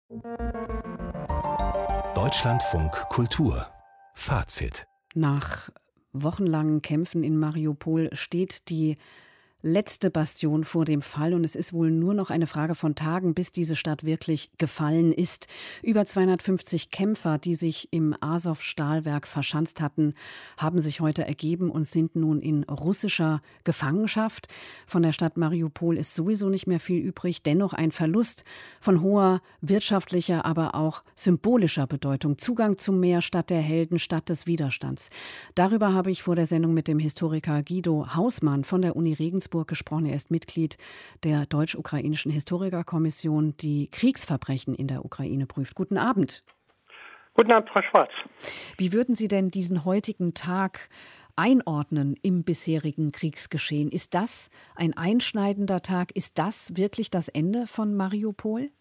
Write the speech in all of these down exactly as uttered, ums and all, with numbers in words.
Deutschlandfunk Kultur Fazit. Nach wochenlangen Kämpfen in Mariupol steht die letzte Bastion vor dem Fall und es ist wohl nur noch eine Frage von Tagen, bis diese Stadt wirklich gefallen ist. Über zweihundertfünfzig Kämpfer, die sich im Asow-Stahlwerk verschanzt hatten, haben sich heute ergeben und sind nun in russischer Gefangenschaft. Von der Stadt Mariupol ist sowieso nicht mehr viel übrig, dennoch ein Verlust von hoher wirtschaftlicher, aber auch symbolischer Bedeutung. Zugang zum Meer, Stadt der Helden, Stadt des Widerstands. Darüber habe ich vor der Sendung mit dem Historiker Guido Hausmann von der Uni Regensburg gesprochen. Er ist Mitglied der Deutsch-Ukrainischen Historikerkommission, die Kriegsverbrechen in der Ukraine prüft. Guten Abend. Guten Abend, Frau Schwarz. Wie würden Sie denn diesen heutigen Tag einordnen im bisherigen Kriegsgeschehen? Ist das ein einschneidender Tag? Ist das wirklich das Ende von Mariupol?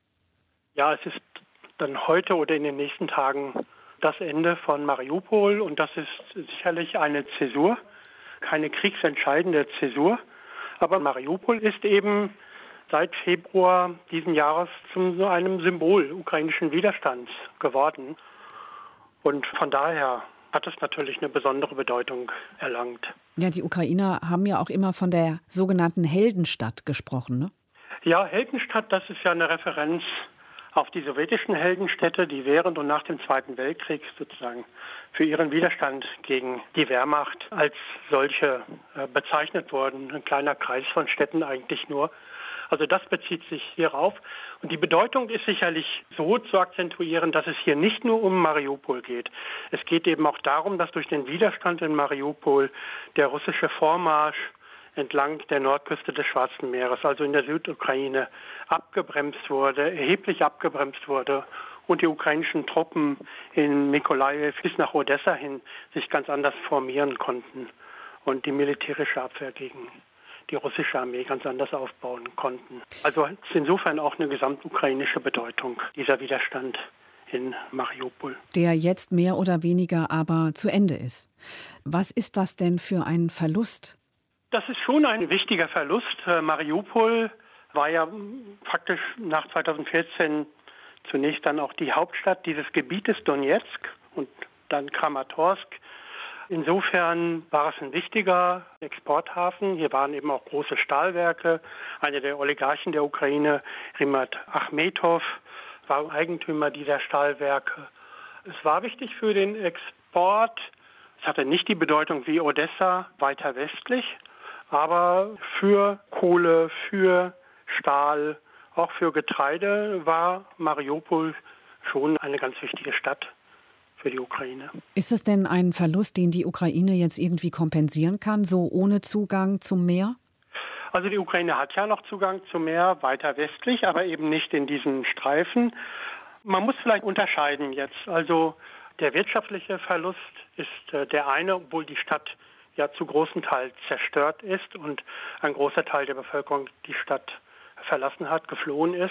Ja, es ist dann heute oder in den nächsten Tagen das Ende von Mariupol und das ist sicherlich eine Zäsur. Keine kriegsentscheidende Zäsur, aber Mariupol ist eben seit Februar diesen Jahres zu so einem Symbol ukrainischen Widerstands geworden. Und von daher hat es natürlich eine besondere Bedeutung erlangt. Ja, die Ukrainer haben ja auch immer von der sogenannten Heldenstadt gesprochen, ne? Ja, Heldenstadt, das ist ja eine Referenz auf die sowjetischen Heldenstädte, die während und nach dem Zweiten Weltkrieg sozusagen für ihren Widerstand gegen die Wehrmacht als solche äh, bezeichnet wurden. Ein kleiner Kreis von Städten eigentlich nur. Also das bezieht sich hierauf. Und die Bedeutung ist sicherlich so zu akzentuieren, dass es hier nicht nur um Mariupol geht. Es geht eben auch darum, dass durch den Widerstand in Mariupol der russische Vormarsch entlang der Nordküste des Schwarzen Meeres, also in der Südukraine, abgebremst wurde, erheblich abgebremst wurde und die ukrainischen Truppen in Mykolaiw bis nach Odessa hin sich ganz anders formieren konnten und die militärische Abwehr gegen die russische Armee ganz anders aufbauen konnten. Also es ist insofern auch eine gesamtukrainische Bedeutung, dieser Widerstand in Mariupol. Der jetzt mehr oder weniger aber zu Ende ist. Was ist das denn für ein Verlust? Das ist schon ein wichtiger Verlust. Mariupol war ja faktisch nach zweitausendvierzehn zunächst dann auch die Hauptstadt dieses Gebietes Donezk und dann Kramatorsk. Insofern war es ein wichtiger Exporthafen. Hier waren eben auch große Stahlwerke. Einer der Oligarchen der Ukraine, Rimat Achmetov, war Eigentümer dieser Stahlwerke. Es war wichtig für den Export. Es hatte nicht die Bedeutung wie Odessa weiter westlich, aber für Kohle, für Stahl, auch für Getreide war Mariupol schon eine ganz wichtige Stadt für die Ukraine. Ist das denn ein Verlust, den die Ukraine jetzt irgendwie kompensieren kann, so ohne Zugang zum Meer? Also die Ukraine hat ja noch Zugang zum Meer, weiter westlich, aber eben nicht in diesen Streifen. Man muss vielleicht unterscheiden jetzt. Also der wirtschaftliche Verlust ist äh, der eine, obwohl die Stadt ja zu großen Teil zerstört ist und ein großer Teil der Bevölkerung die Stadt verlassen hat, geflohen ist.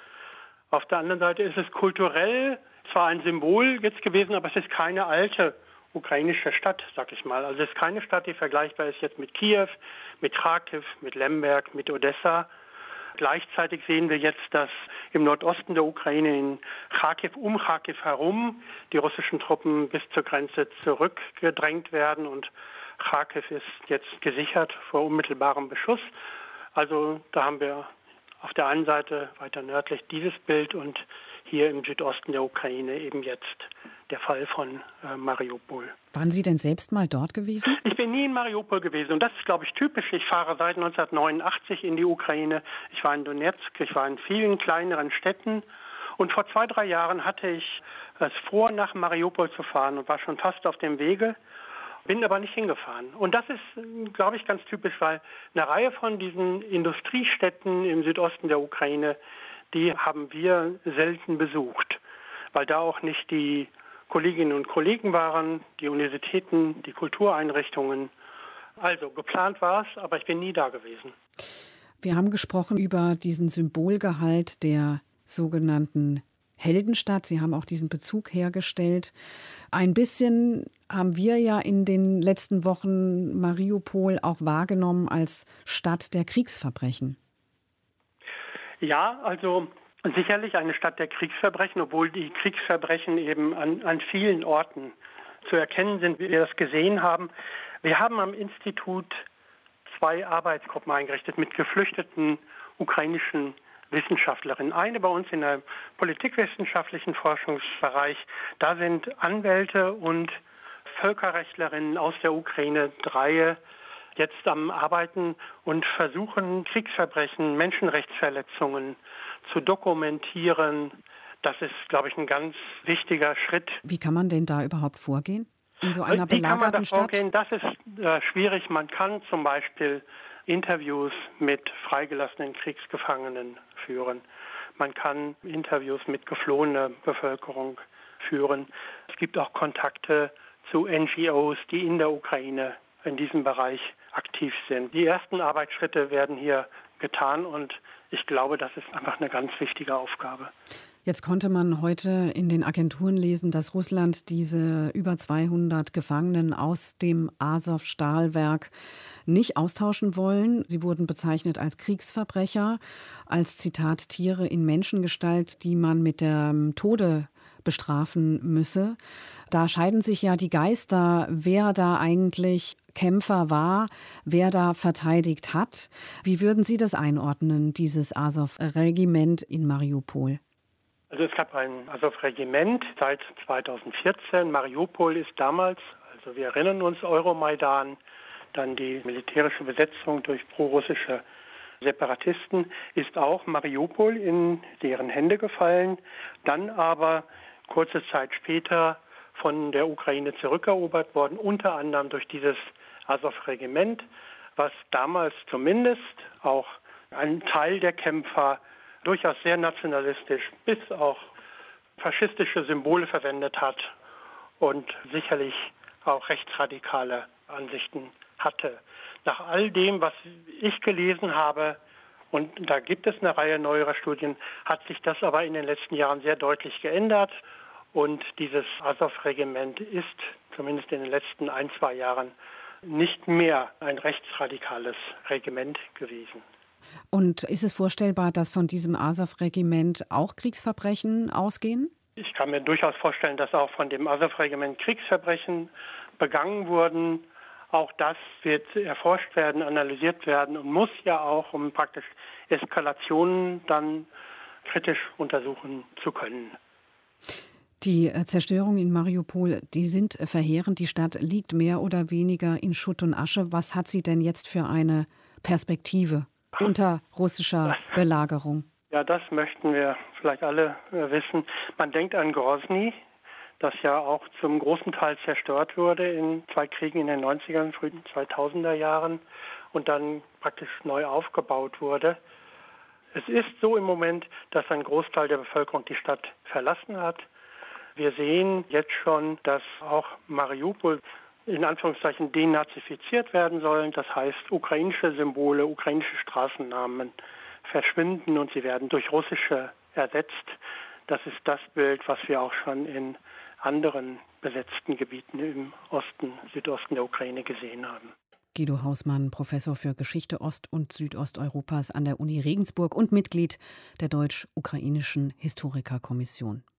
Auf der anderen Seite ist es kulturell zwar ein Symbol jetzt gewesen, aber es ist keine alte ukrainische Stadt, sag ich mal. Also es ist keine Stadt, die vergleichbar ist jetzt mit Kiew, mit Kharkiv, mit Lemberg, mit Odessa. Gleichzeitig sehen wir jetzt, dass im Nordosten der Ukraine in Kharkiv, um Kharkiv herum, die russischen Truppen bis zur Grenze zurückgedrängt werden und Kharkiv ist jetzt gesichert vor unmittelbarem Beschuss. Also da haben wir auf der einen Seite weiter nördlich dieses Bild und hier im Südosten der Ukraine eben jetzt der Fall von äh, Mariupol. Waren Sie denn selbst mal dort gewesen? Ich bin nie in Mariupol gewesen und das ist, glaube ich, typisch. Ich fahre seit neunzehnhundertneunundachtzig in die Ukraine. Ich war in Donezk, ich war in vielen kleineren Städten und vor zwei, drei Jahren hatte ich es vor, nach Mariupol zu fahren und war schon fast auf dem Wege. Bin aber nicht hingefahren. Und das ist, glaube ich, ganz typisch, weil eine Reihe von diesen Industriestädten im Südosten der Ukraine, die haben wir selten besucht, weil da auch nicht die Kolleginnen und Kollegen waren, die Universitäten, die Kultureinrichtungen. Also geplant war es, aber ich bin nie da gewesen. Wir haben gesprochen über diesen Symbolgehalt der sogenannten Heldenstadt. Sie haben auch diesen Bezug hergestellt. Ein bisschen haben wir ja in den letzten Wochen Mariupol auch wahrgenommen als Stadt der Kriegsverbrechen. Ja, also Sicherlich eine Stadt der Kriegsverbrechen, obwohl die Kriegsverbrechen eben an, an vielen Orten zu erkennen sind, wie wir das gesehen haben. Wir haben am Institut zwei Arbeitsgruppen eingerichtet mit geflüchteten ukrainischen Wissenschaftlerinnen. Eine bei uns in der politikwissenschaftlichen Forschungsbereich. Da sind Anwälte und Völkerrechtlerinnen aus der Ukraine, drei, jetzt am Arbeiten und versuchen, Kriegsverbrechen, Menschenrechtsverletzungen zu dokumentieren. Das ist, glaube ich, ein ganz wichtiger Schritt. Wie kann man denn da überhaupt vorgehen? In so einer Wie kann man da belagerten Stadt? vorgehen? Das ist äh, schwierig. Man kann zum Beispiel Interviews mit freigelassenen Kriegsgefangenen führen. Man kann Interviews mit geflohener Bevölkerung führen. Es gibt auch Kontakte zu N G Os, die in der Ukraine in diesem Bereich aktiv sind. Die ersten Arbeitsschritte werden hier getan und ich glaube, das ist einfach eine ganz wichtige Aufgabe. Jetzt konnte man heute in den Agenturen lesen, dass Russland diese über zweihundert Gefangenen aus dem Asow-Stahlwerk nicht austauschen wollen. Sie wurden bezeichnet als Kriegsverbrecher, als Zitat Tiere in Menschengestalt, die man mit dem Tode bestrafen müsse. Da scheiden sich ja die Geister, wer da eigentlich Kämpfer war, wer da verteidigt hat. Wie würden Sie das einordnen, dieses Asow-Regiment in Mariupol? Also es gab ein Asow-Regiment seit zweitausendvierzehn. Mariupol ist damals, also wir erinnern uns, Euromaidan, dann die militärische Besetzung durch prorussische Separatisten, ist auch Mariupol in deren Hände gefallen, dann aber kurze Zeit später von der Ukraine zurückerobert worden, unter anderem durch dieses Asow-Regiment, was damals zumindest auch einen Teil der Kämpfer durchaus sehr nationalistisch bis auch faschistische Symbole verwendet hat und sicherlich auch rechtsradikale Ansichten hatte. Nach all dem, was ich gelesen habe, und da gibt es eine Reihe neuerer Studien, hat sich das aber in den letzten Jahren sehr deutlich geändert. Und dieses Asow-Regiment ist zumindest in den letzten ein, zwei Jahren nicht mehr ein rechtsradikales Regiment gewesen. Und ist es vorstellbar, dass von diesem Asow-Regiment auch Kriegsverbrechen ausgehen? Ich kann mir durchaus vorstellen, dass auch von dem Asow-Regiment Kriegsverbrechen begangen wurden. Auch das wird erforscht werden, analysiert werden und muss ja auch, um praktisch Eskalationen dann kritisch untersuchen zu können. Die Zerstörungen in Mariupol, die sind verheerend. Die Stadt liegt mehr oder weniger in Schutt und Asche. Was hat sie denn jetzt für eine Perspektive unter russischer Belagerung? Ja, das möchten wir vielleicht alle äh, wissen. Man denkt an Grozny, das ja auch zum großen Teil zerstört wurde in zwei Kriegen in den neunzigern, frühen zweitausender Jahren und dann praktisch neu aufgebaut wurde. Es ist so im Moment, dass ein Großteil der Bevölkerung die Stadt verlassen hat. Wir sehen jetzt schon, dass auch Mariupol in Anführungszeichen denazifiziert werden sollen. Das heißt, ukrainische Symbole, ukrainische Straßennamen verschwinden und sie werden durch russische ersetzt. Das ist das Bild, was wir auch schon in anderen besetzten Gebieten im Osten, Südosten der Ukraine gesehen haben. Guido Hausmann, Professor für Geschichte Ost- und Südosteuropas an der Uni Regensburg und Mitglied der Deutsch-Ukrainischen Historikerkommission.